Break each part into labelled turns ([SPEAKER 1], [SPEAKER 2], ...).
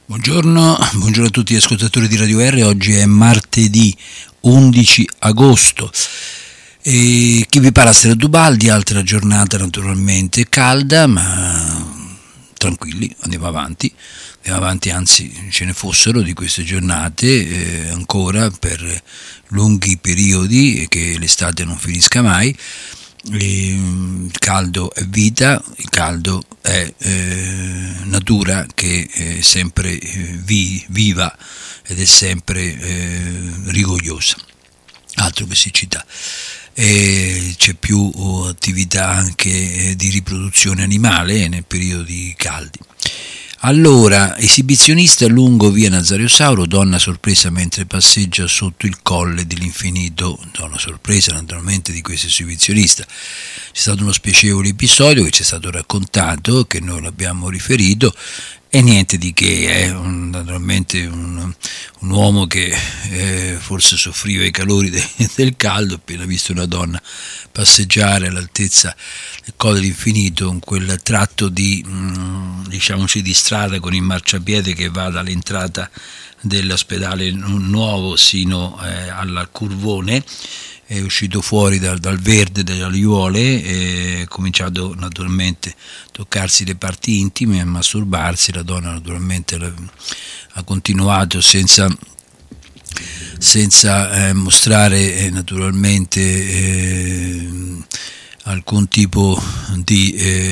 [SPEAKER 1] Buongiorno a tutti gli ascoltatori di Radio R. Oggi è martedì 11 agosto e chi vi parla Stella Dubaldi. Altra giornata naturalmente calda, ma tranquilli, andiamo avanti, anzi ce ne fossero di queste giornate ancora per lunghi periodi e che l'estate non finisca mai. Il caldo è vita, il caldo è natura che è sempre viva ed è sempre rigogliosa, altro che siccità. C'è più attività anche di riproduzione animale nei periodi caldi. Allora, esibizionista lungo via Nazario Sauro, donna sorpresa mentre passeggia sotto il colle dell'infinito. Donna sorpresa naturalmente di questo esibizionista. C'è stato uno spiacevole episodio che ci è stato raccontato, che noi l'abbiamo riferito, e niente di che, è naturalmente un uomo che forse soffriva i calori del caldo, appena visto una donna passeggiare all'altezza del Colle dell'Infinito, in quel tratto di strada con il marciapiede che va dall'entrata dell'ospedale nuovo sino al curvone. È uscito fuori dal verde delle aiuole e ha cominciato naturalmente a toccarsi le parti intime e a masturbarsi. La donna naturalmente ha continuato senza mostrare naturalmente alcun tipo di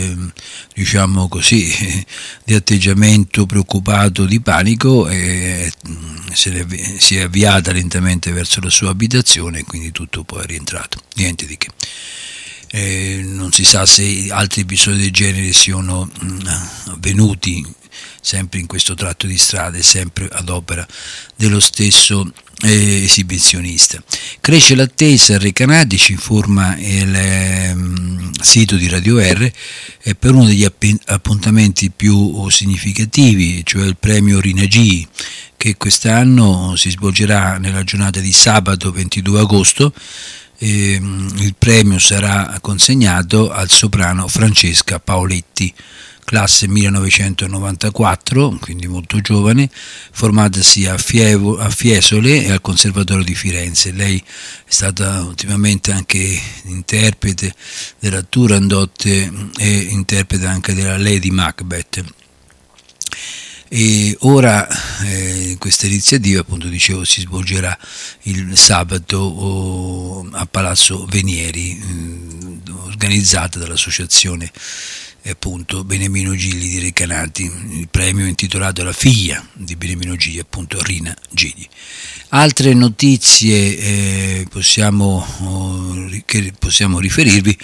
[SPEAKER 1] di atteggiamento preoccupato, di panico, e si è avviata lentamente verso la sua abitazione e quindi tutto poi è rientrato, niente di che. Non si sa se altri episodi del genere siano avvenuti sempre in questo tratto di strade, sempre ad opera dello stesso esibizionista. Cresce l'attesa a Recanati, ci informa il sito di Radio R, per uno degli appuntamenti più significativi, cioè il premio Rinagi, che quest'anno si svolgerà nella giornata di sabato 22 agosto. Il premio sarà consegnato al soprano Francesca Paoletti, classe 1994, quindi molto giovane, formatasi a Fiesole e al Conservatorio di Firenze. Lei è stata ultimamente anche interprete della Turandot e interprete anche della Lady Macbeth. E ora questa iniziativa, appunto dicevo, si svolgerà il sabato a Palazzo Venieri, organizzata dall'associazione appunto Beniamino Gigli di Recanati. Il premio è intitolato alla figlia di Beniamino Gigli, appunto Rina Gigli. Altre notizie che possiamo riferirvi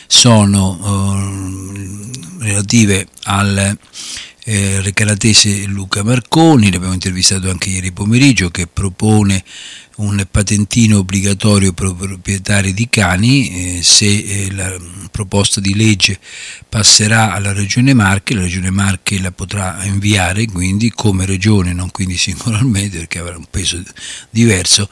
[SPEAKER 1] sono relative al recanatese Luca Marconi. L'abbiamo intervistato anche ieri pomeriggio, che propone un patentino obbligatorio per proprietari di cani. Se la proposta di legge passerà alla Regione Marche, la Regione Marche la potrà inviare quindi come regione, non quindi singolarmente, perché avrà un peso diverso,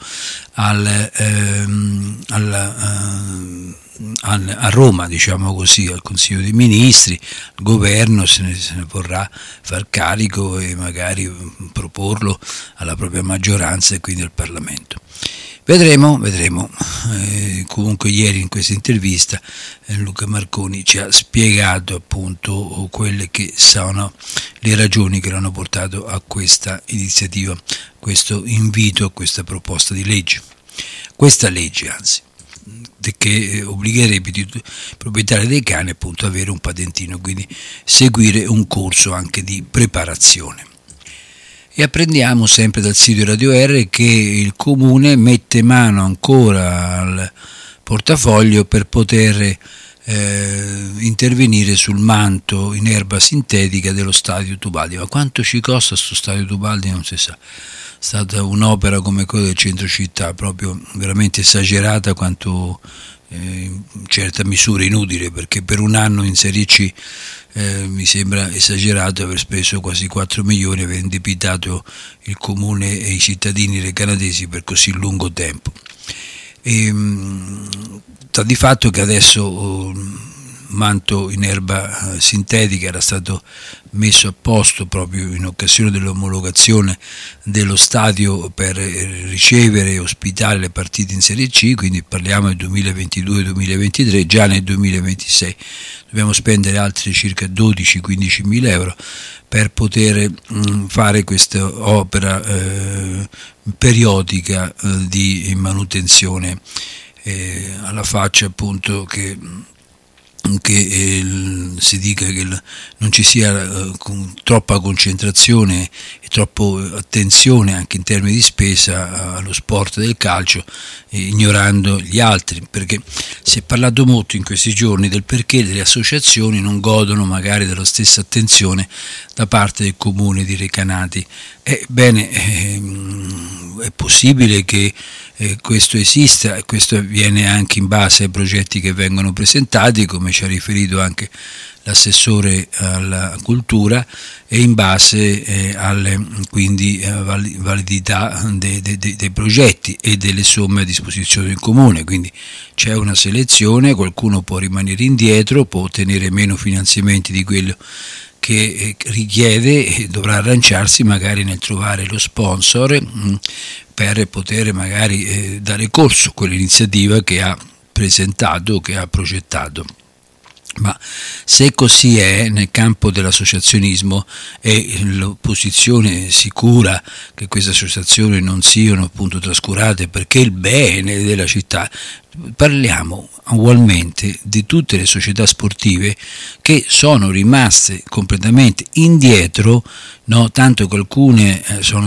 [SPEAKER 1] a Roma, diciamo così, al Consiglio dei Ministri. Il governo se ne vorrà far carico e magari proporlo alla propria maggioranza e quindi al Parlamento. Vedremo. Comunque ieri in questa intervista Luca Marconi ci ha spiegato appunto quelle che sono le ragioni che l'hanno portato a questa iniziativa, questo invito, a questa proposta di legge. Questa legge, anzi, che obbligherebbe i proprietari dei cani appunto ad avere un patentino, quindi seguire un corso anche di preparazione. E apprendiamo sempre dal sito di Radio R che il Comune mette mano ancora al portafoglio per poter intervenire sul manto in erba sintetica dello stadio Tubaldi. Ma quanto ci costa sto stadio Tubaldi non si sa. È stata un'opera come quella del centro città, proprio veramente esagerata, quanto in certa misura inutile, perché per un anno in Serie C mi sembra esagerato aver speso quasi 4 milioni, aver indebitato il comune e i cittadini recanatesi per così lungo tempo. Sta di fatto che adesso manto in erba sintetica era stato messo a posto proprio in occasione dell'omologazione dello stadio per ricevere e ospitare le partite in Serie C, quindi parliamo del 2022-2023, già nel 2026 dobbiamo spendere altri circa 12-15 mila euro per poter fare questa opera periodica di manutenzione, alla faccia appunto che si dica che non ci sia troppa concentrazione e troppa attenzione anche in termini di spesa allo sport del calcio, ignorando gli altri, perché si è parlato molto in questi giorni del perché delle associazioni non godono magari della stessa attenzione da parte del comune di Recanati. Ebbene, è possibile che questo esista, e questo avviene anche in base ai progetti che vengono presentati, come ci ha riferito anche l'assessore alla cultura, e in base alle quindi validità dei progetti e delle somme a disposizione del comune. Quindi c'è una selezione, qualcuno può rimanere indietro, può ottenere meno finanziamenti di quello che richiede e dovrà arrangiarsi magari nel trovare lo sponsor per poter magari dare corso a quell'iniziativa che ha presentato, che ha progettato. Ma se così è nel campo dell'associazionismo e l'opposizione sicura che queste associazioni non siano appunto trascurate perché il bene della città, parliamo ugualmente di tutte le società sportive che sono rimaste completamente indietro, no? Tanto che alcune hanno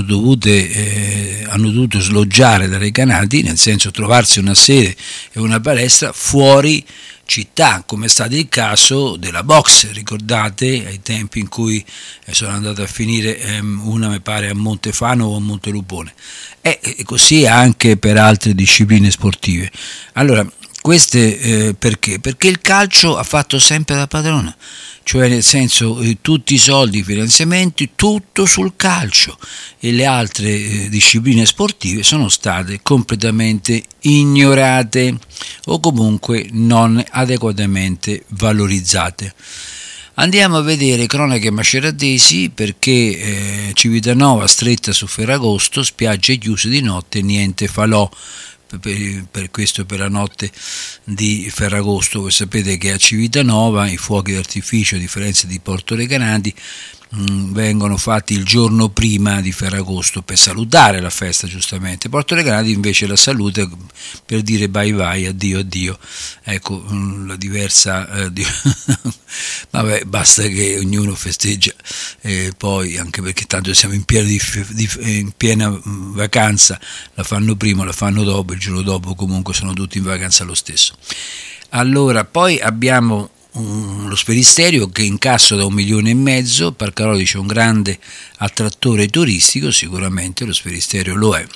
[SPEAKER 1] dovuto sloggiare da Recanati, nel senso trovarsi una sede e una palestra fuori città, come è stato il caso della box, ricordate ai tempi in cui sono andato a finire una mi pare a Montefano o a Montelupone, e così anche per altre discipline sportive. Allora queste perché? Perché il calcio ha fatto sempre da padrona, cioè nel senso tutti i soldi, i finanziamenti, tutto sul calcio, e le altre discipline sportive sono state completamente ignorate o comunque non adeguatamente valorizzate. Andiamo a vedere cronache maceratesi, perché Civitanova stretta su Ferragosto, spiagge chiuse di notte, niente falò. Per questo, per la notte di Ferragosto, voi sapete che a Civitanova i fuochi d'artificio, a differenza di Porto Recanati, vengono fatti il giorno prima di Ferragosto per salutare la festa, giustamente. Porto Recanati invece la saluta per dire bye bye, addio addio. Ecco la diversa vabbè, basta che ognuno festeggia, poi anche perché tanto siamo in piena vacanza, la fanno prima, la fanno dopo, il giorno dopo comunque sono tutti in vacanza lo stesso. Allora poi abbiamo lo Sferisterio che incassa da 1,5 milioni, Parcaroli c'è un grande attrattore turistico, sicuramente lo Sferisterio lo è.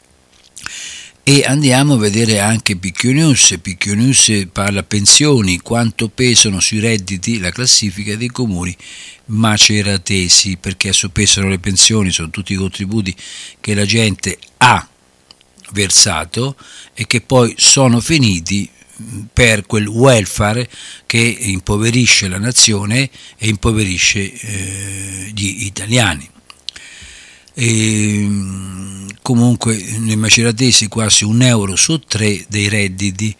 [SPEAKER 1] E andiamo a vedere anche Picchio News parla pensioni, quanto pesano sui redditi la classifica dei comuni maceratesi, perché adesso pesano le pensioni, sono tutti i contributi che la gente ha versato e che poi sono finiti per quel welfare che impoverisce la nazione e impoverisce gli italiani. E comunque nei maceratesi quasi €1 su 3 dei redditi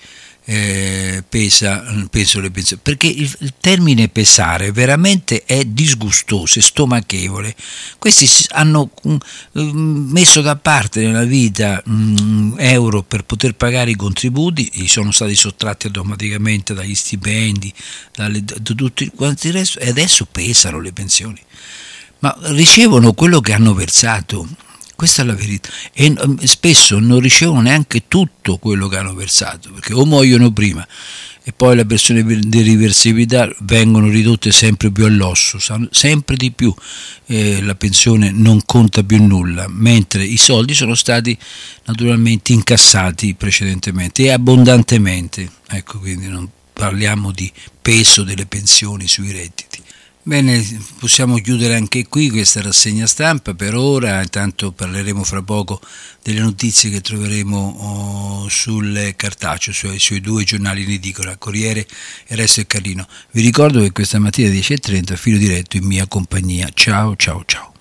[SPEAKER 1] penso le pensioni, perché il termine pesare veramente è disgustoso e stomachevole. Questi hanno messo da parte nella vita euro per poter pagare i contributi, gli sono stati sottratti automaticamente dagli stipendi, da tutti quanti il resto, e adesso pesano le pensioni, ma ricevono quello che hanno versato. Questa è la verità, e spesso non ricevono neanche tutto quello che hanno versato, perché o muoiono prima e poi le persone di reversibilità vengono ridotte sempre più all'osso, sempre di più, la pensione non conta più nulla, mentre i soldi sono stati naturalmente incassati precedentemente e abbondantemente. Ecco, quindi non parliamo di peso delle pensioni sui redditi. Bene, possiamo chiudere anche qui questa rassegna stampa per ora, intanto parleremo fra poco delle notizie che troveremo sul cartaceo, sui due giornali in edicola, Corriere e Resto e Carlino. Vi ricordo che questa mattina alle 10:30 filo diretto in mia compagnia. Ciao ciao ciao.